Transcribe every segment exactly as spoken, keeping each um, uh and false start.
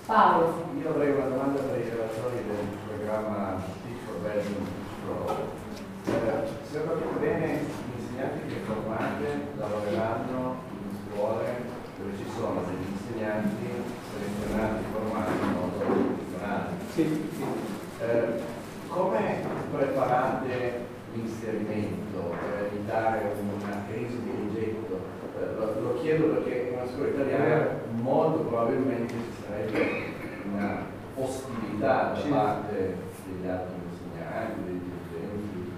Paolo. Io avrei una domanda per i relatori del programma Teach for Belgium Pro. Eh, se ho capito bene, gli insegnanti che formate lavoreranno in scuole dove ci sono degli insegnanti selezionati, formati in modo professionale. Sì, sì. Eh, come preparate l'inserimento per evitare una crisi di rigetto? Eh, lo, lo chiedo perché in una scuola italiana molto probabilmente ci sarebbe una ostilità da parte degli altri insegnanti, degli studenti.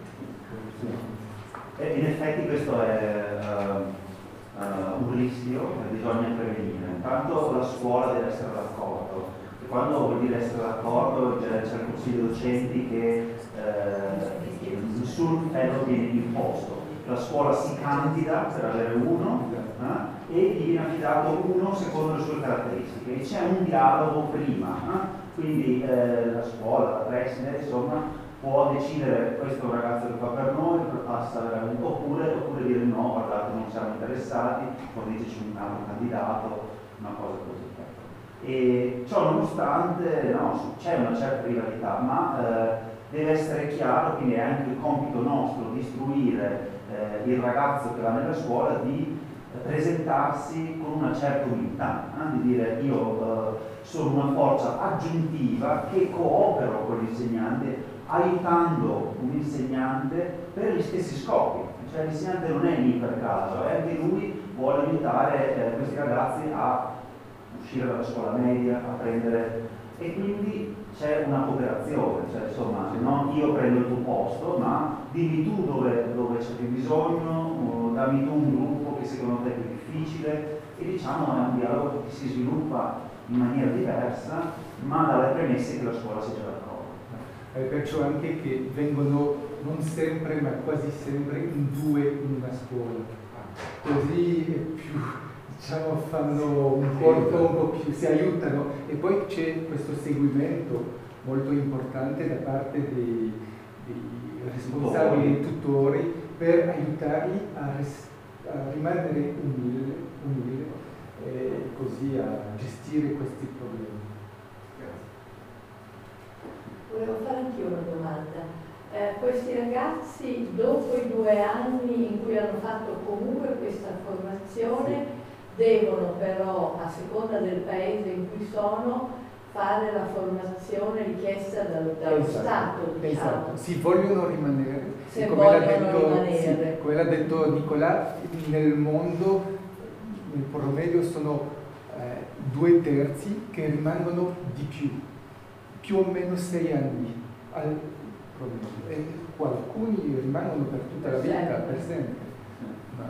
E in effetti questo è uh, uh, un rischio che bisogna prevenire. Intanto la scuola deve essere d'accordo. Quando vuol dire essere d'accordo c'è il consiglio docenti che eh, nessun fellow viene imposto. La scuola si candida per avere uno eh, e gli viene affidato uno secondo le sue caratteristiche. E c'è un dialogo prima, eh? Quindi eh, la scuola, la preside, insomma, può decidere questo è un ragazzo che fa per noi, passa veramente, oppure, oppure dire no, guardate, non siamo interessati, forniteci un altro candidato, una cosa così. E ciò nonostante no, c'è una certa rivalità, ma eh, deve essere chiaro, quindi è anche il compito nostro di istruire eh, il ragazzo che va nella scuola di presentarsi con una certa umiltà, eh, di dire io eh, sono una forza aggiuntiva che coopero con l'insegnante aiutando un insegnante per gli stessi scopi, cioè l'insegnante non è lì per caso, eh, anche lui vuole aiutare eh, questi ragazzi a uscire dalla scuola media, a prendere, e quindi c'è una cooperazione, cioè insomma non io prendo il tuo posto, ma dimmi tu dove, dove c'è più bisogno, dammi tu un gruppo che secondo te è più difficile, e diciamo è un dialogo che si sviluppa in maniera diversa, ma dalle premesse che la scuola sia già d'accordo. Eh, perciò anche che vengono non sempre, ma quasi sempre in due in una scuola, così è più, diciamo, fanno un corpo un po' più, si aiutano, e poi c'è questo seguimento molto importante da parte dei, dei responsabili, dei tutori, per aiutarli a, res, a rimanere umili, umili e così a gestire questi problemi. Volevo fare anch'io una domanda. Eh, questi ragazzi, dopo i due anni in cui hanno fatto comunque questa formazione, devono però, a seconda del paese in cui sono, fare la formazione richiesta dal, dallo esatto, Stato, diciamo. Esatto, si vogliono rimanere. Se come vogliono l'ha detto, rimanere. Sì, come l'ha detto Nicolà, nel mondo, nel promedio sono eh, due terzi che rimangono di più, più o meno sei anni al promedio. E alcuni rimangono per tutta la vita, per sempre. Ma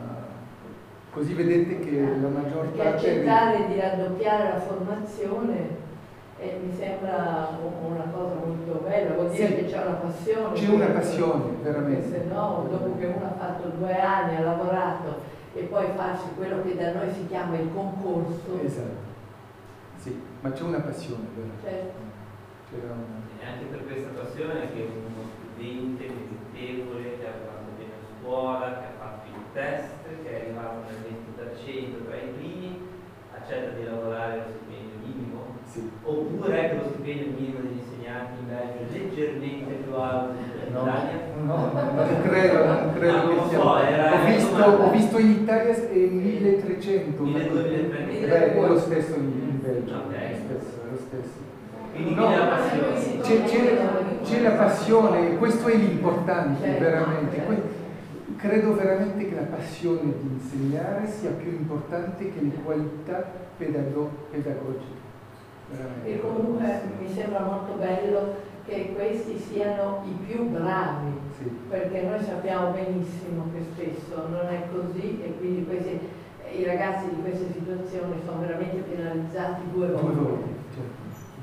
così vedete che la maggior Perché parte... accettare di raddoppiare la formazione eh, mi sembra una cosa molto bella, vuol dire sì, che c'è una passione. C'è una passione, veramente. Perché se no, dopo che uno ha fatto due anni, ha lavorato e poi farsi quello che da noi si chiama il concorso. Esatto. Sì, ma c'è una passione, vero? Certo. Una... E anche per questa passione che uno studente meritevole, che ha fatto bene a scuola, che ha fatto il test, che è arrivato nel venti per cento tra i primi, accetta di lavorare allo stipendio minimo? Sì. Oppure è che lo stipendio minimo degli insegnanti in Belgio è leggermente più alto in No, Italia? no, non credo, non credo Ah, che non sia. so, era ho, visto, una... ho visto in Italia milletrecento. milletrecento. Beh, è lo stesso in, in Belgio. Okay. È lo stesso, è lo stesso. Quindi No, la passione. c'è, c'è, c'è la passione, questo è l'importante, Certo, veramente. certo. Que- credo veramente che la passione di insegnare sia più importante che le qualità pedago- pedagogiche. Veramente. E comunque mi sembra molto bello che questi siano i più bravi, Sì. perché noi sappiamo benissimo che spesso non è così e quindi questi, i ragazzi di queste situazioni sono veramente penalizzati due volte. Due volte, certo.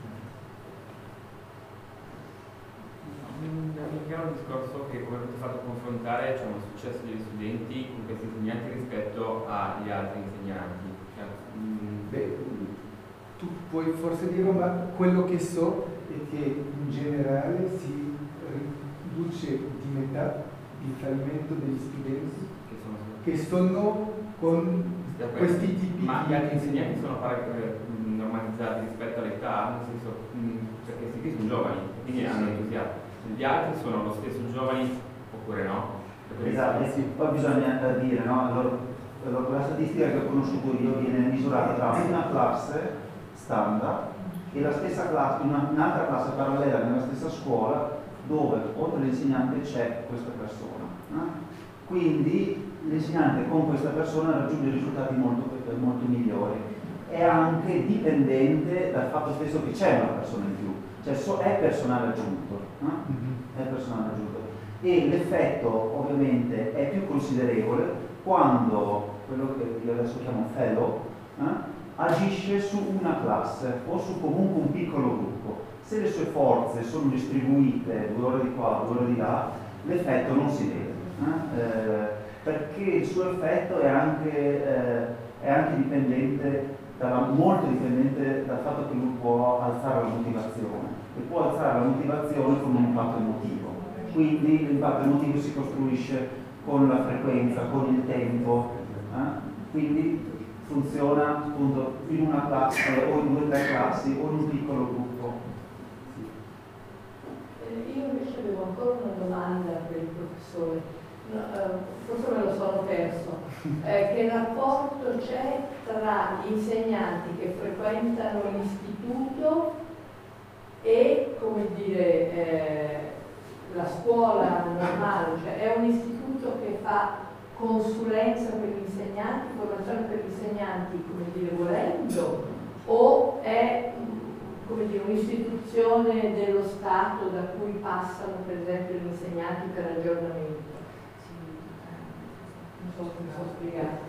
Mi chiama un discorso che come avete fatto confrontare diciamo, il successo degli studenti con questi insegnanti rispetto agli altri insegnanti. Cioè, mh, Beh, tu puoi forse dire, ma quello che so è che in generale si riduce di metà il fallimento degli studenti che sono, che sono con questi tipi ma di... gli altri insegnanti sono pare- normalizzati rispetto all'età, giovani, quindi hanno entusiasmo. Gli altri sono lo stesso giovani oppure no? Esatto, sì. Poi bisogna eh, dire, no? Allora, allora, la statistica che ho conosciuto io viene misurata tra una classe standard e la stessa classe, una, un'altra classe parallela nella stessa scuola dove oltre all'insegnante c'è questa persona. Eh? Quindi l'insegnante con questa persona raggiunge risultati molto, molto migliori. È anche dipendente dal fatto stesso che c'è una persona in più, cioè so, è personale aggiunto. Eh? È personale aggiunto. E l'effetto ovviamente è più considerevole quando quello che io adesso chiamo fellow eh, agisce su una classe o su comunque un piccolo gruppo. Se le sue forze sono distribuite due ore di qua, due ore di là, l'effetto non si vede, eh? Eh, perché il suo effetto è anche, eh, è anche dipendente, dalla, molto dipendente dal fatto che lui può alzare la motivazione e può alzare la motivazione con un impatto emotivo. Quindi l'impatto emotivo si costruisce con la frequenza, con il tempo, eh? Quindi funziona appunto in una classe o in due o tre classi o in un piccolo gruppo. Eh, io invece avevo ancora una domanda per il professore, no, eh, forse me lo sono perso. Eh, che rapporto c'è tra gli insegnanti che frequentano l'istituto e, come dire, eh, la scuola normale, cioè è un istituto che fa consulenza per gli insegnanti, formazione per gli insegnanti, come dire, volendo, o è, come dire, un'istituzione dello Stato da cui passano per esempio gli insegnanti per aggiornamento? Non so come sono spiegati.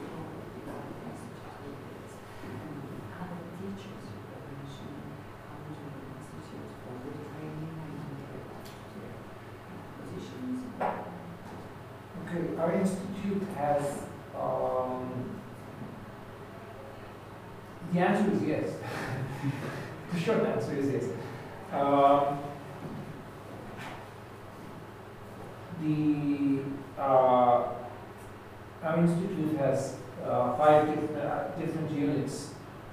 Okay, our institute has, um, the answer is yes. The short answer is yes. Um, the, uh, our institute has uh, five different, uh, different units.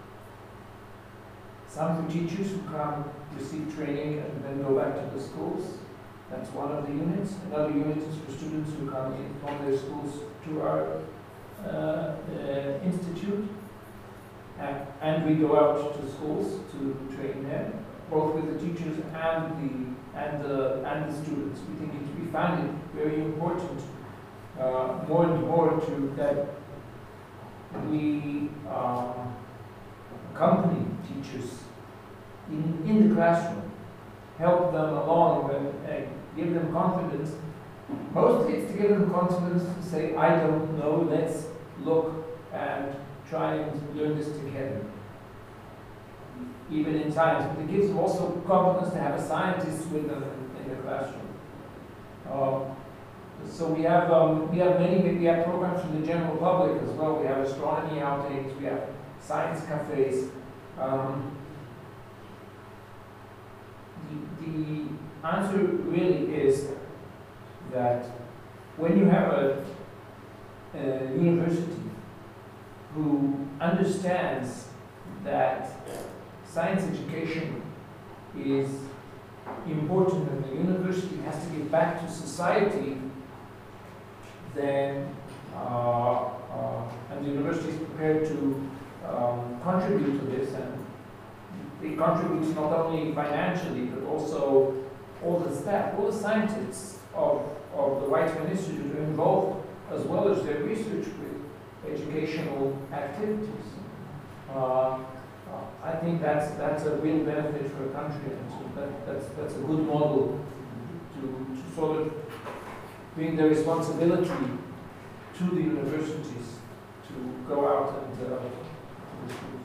Some for teachers who come receive training and then go back to the schools. That's one of the units. Another unit is for students who come in from their schools to our uh, uh, institute. Uh, and we go out to schools to train them, both with the teachers and the and the and the students. We think it, we find it very important, uh, more and more, to that we um, accompany teachers in in the classroom, help them along, and uh, give them confidence. Mostly it's to give them confidence to say, I don't know, let's look and try and learn this together. Even in science, but it gives them also confidence to have a scientist with them in the classroom. Uh, so we have um, we have many we have programs for the general public as well. We have astronomy outings, we have science cafes. Um, the, the answer really is that when you have a, a university who understands that science education is important and the university has to give back to society, then uh, uh, and the university is prepared to um, contribute to this, and it contributes not only financially but also all the staff, all the scientists of, of the Weizmann Institute are involved, as well as their research with educational activities. Uh, I think that's that's a real benefit for a country, and so that, that's that's a good model to, to sort of bring the responsibility to the universities to go out and uh, to the schools.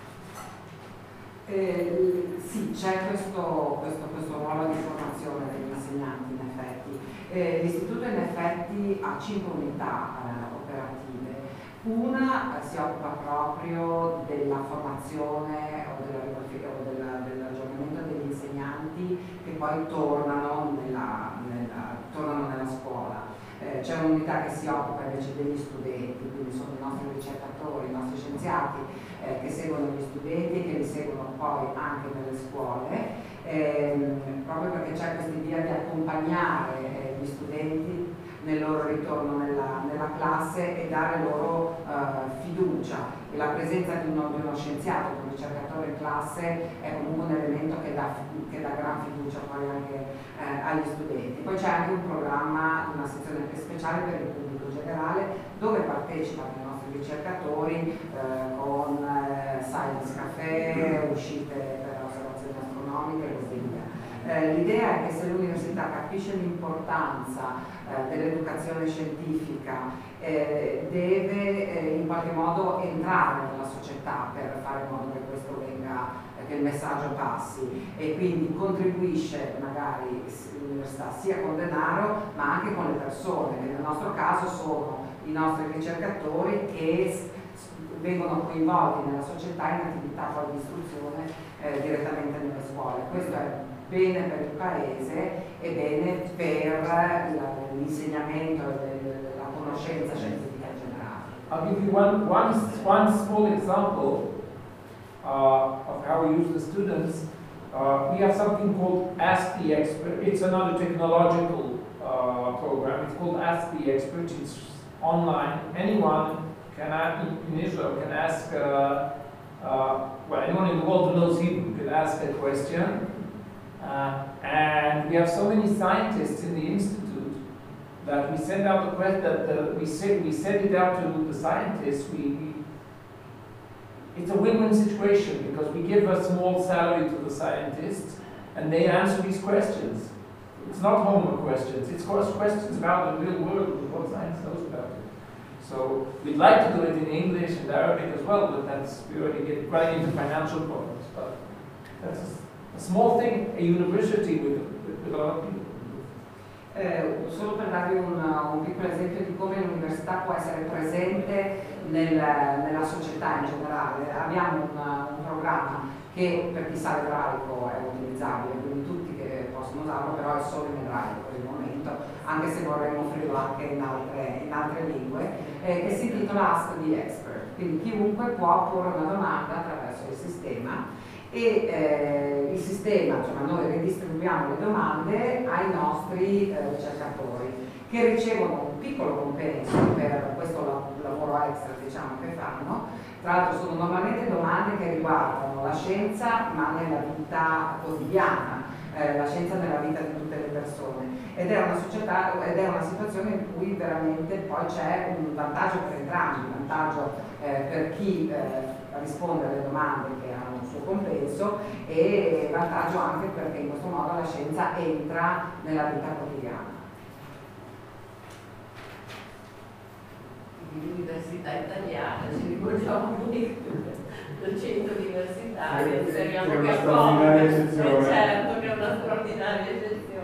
Eh, sì, c'è questo, questo, questo ruolo di formazione degli insegnanti in effetti. Eh, l'istituto in effetti ha cinque unità eh, operative. Una eh, si occupa proprio della formazione o, della, o della, dell'aggiornamento degli insegnanti che poi tornano nella, nella, tornano nella scuola. Eh, c'è un'unità che si occupa invece degli studenti, quindi sono i nostri ricercatori, i nostri scienziati eh, che seguono gli studenti e che li seguono poi anche nelle scuole. ehm, proprio perché c'è questa idea di accompagnare eh, gli studenti nel loro ritorno nella, nella classe e dare loro eh, fiducia. E la presenza di uno, di uno scienziato, un ricercatore in classe è comunque un elemento che dà, che dà gran fiducia poi anche eh, agli studenti. Poi c'è anche un programma, una sezione speciale per il pubblico generale dove partecipano i nostri ricercatori eh, con eh, Science Café, uscite per osservazioni astronomiche e così via. Eh, l'idea è che se l'università capisce l'importanza eh, dell'educazione scientifica eh, deve eh, in qualche modo entrare nella società per fare in modo che questo venga, eh, che il messaggio passi, e quindi contribuisce magari l'università sia con denaro ma anche con le persone, che nel nostro caso sono i nostri ricercatori che vengono coinvolti nella società in attività poi di istruzione eh, direttamente nelle scuole. Questo è bene per il paese e bene per l'insegnamento e la conoscenza scientifica in generale. I'll give you one, one, one small example uh, of how we use the students. Uh, we have something called Ask the Expert. It's another technological uh, program. It's called Ask the Expert. It's online. Anyone can in, in Israel can ask, uh, uh, well, anyone in the world who knows Hebrew can ask a question. Uh, and we have so many scientists in the institute that we send out the question that the, we say we send it out to the scientists. We, we it's a win-win situation because we give a small salary to the scientists and they answer these questions. It's not homework questions. It's questions about the real world, what science knows about it. So we'd like to do it in English and Arabic as well, but that's we already get running into financial problems. But that's a small thing, a university with, with, with a lot of people. Eh, solo per darvi un, un piccolo esempio di come l'università può essere presente nel, nella società in generale. Abbiamo un, un programma che per chi sa ebraico è utilizzabile, quindi tutti che possono usarlo, però è solo in ebraico per il momento, anche se vorremmo offrirlo anche in altre, in altre lingue, eh, che si intitola Ask the Expert. Quindi chiunque può porre una domanda attraverso il sistema e eh, il sistema, cioè noi ridistribuiamo le domande ai nostri eh, ricercatori che ricevono un piccolo compenso per questo lavoro extra, diciamo, che fanno. Tra l'altro sono normalmente domande che riguardano la scienza ma nella vita quotidiana, eh, la scienza nella vita di tutte le persone, ed è una società ed è una situazione in cui veramente poi c'è un vantaggio per entrambi, un vantaggio eh, per chi eh, risponde alle domande che hanno un suo compenso e vantaggio anche perché in questo modo la scienza entra nella vita quotidiana. L'università italiana, ci rivolgiamo a noi, docenti universitari, Eh, speriamo che è che una straordinaria accolga, eccezione. certo che è una straordinaria eccezione.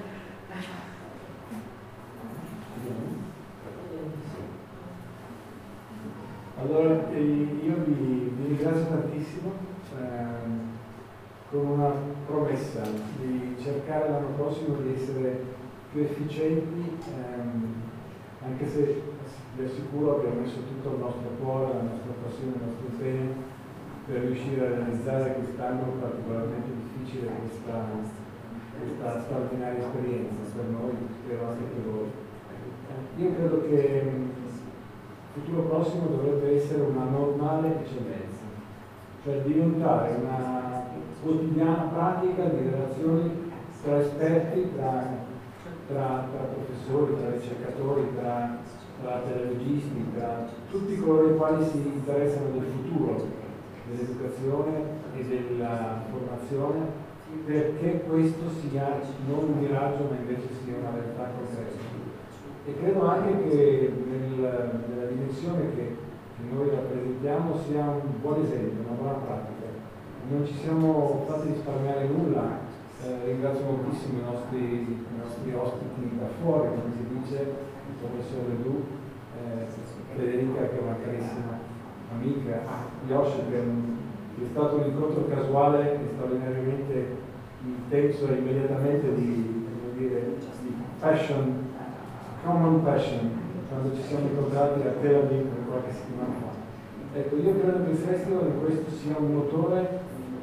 Allora, eh, io vi, vi ringrazio tantissimo ehm, con una promessa di cercare l'anno prossimo di essere più efficienti, ehm, anche se vi assicuro abbiamo messo tutto il nostro cuore, la nostra passione, il nostro impegno per riuscire a realizzare quest'anno particolarmente difficile questa, questa straordinaria esperienza per noi, spero anche per voi. Io credo che il futuro prossimo dovrebbe essere una normale eccellenza, cioè diventare una quotidiana pratica di relazioni tra esperti, tra, tra, tra professori, tra ricercatori, tra, tra pedagogisti, tra tutti coloro i quali si interessano del futuro dell'educazione e della formazione, perché questo sia non un miraggio ma invece sia una realtà concreta. E credo anche che nel, nella dimensione che, che noi rappresentiamo sia un buon esempio, una buona pratica. Non ci siamo fatti risparmiare nulla, eh, ringrazio moltissimo i nostri, i nostri ospiti da fuori, come si dice, il professor Ledoux, eh, Federica che è una carissima amica, Yoshi che è, un, che è stato un incontro casuale e straordinariamente intenso e immediatamente di, come dire, di passion, common passion, quando ci siamo incontrati a Tel Aviv qualche settimana fa. Ecco, io credo che il festival in questo sia un motore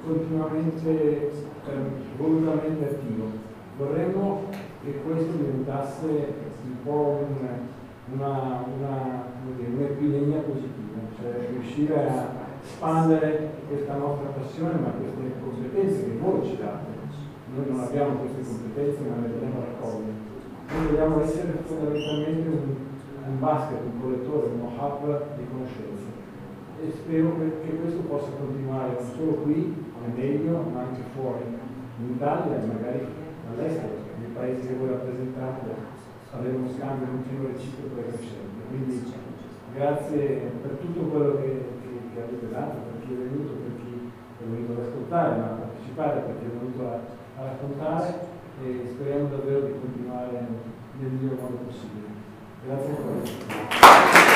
continuamente, eh, volutamente attivo. Vorremmo che questo diventasse un po' un, una, una, un'epidemia positiva, cioè riuscire a espandere questa nostra passione, ma queste competenze che voi ci date. Noi non abbiamo queste competenze, ma le dobbiamo raccogliere. Noi dobbiamo essere fondamentalmente un, un basket, un collettore, uno hub di conoscenze. E spero che, che questo possa continuare non solo qui, è meglio, ma anche fuori, in Italia e magari all'estero, nei paesi che voi rappresentate, avere uno scambio continuo reciproco e crescente. Quindi grazie per tutto quello che, che, che avete dato, per chi è venuto, per chi è venuto ad ascoltare, ma a partecipare, per chi è venuto a, a raccontare, e speriamo davvero di continuare nel miglior modo possibile. Grazie ancora.